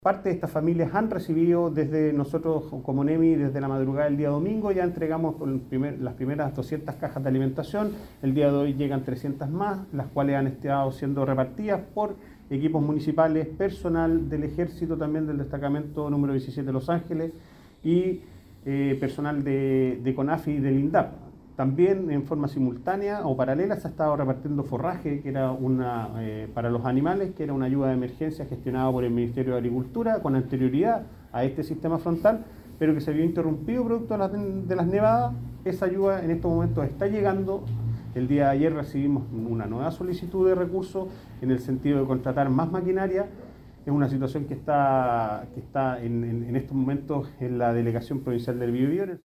Parte de estas familias han recibido desde nosotros como NEMI, desde la madrugada del día domingo, ya entregamos las primeras 200 cajas de alimentación. El día de hoy llegan 300 más, las cuales han estado siendo repartidas por equipos municipales, personal del Ejército, también del destacamento número 17 de Los Ángeles y personal de CONAFI y del INDAP. También en forma simultánea o paralela se ha estado repartiendo forraje, que era para los animales, que era una ayuda de emergencia gestionada por el Ministerio de Agricultura con anterioridad a este sistema frontal, pero que se vio interrumpido producto de las nevadas. Esa ayuda en estos momentos está llegando. El día de ayer recibimos una nueva solicitud de recursos en el sentido de contratar más maquinaria. Es una situación que está en estos momentos en la Delegación Provincial del Biobío.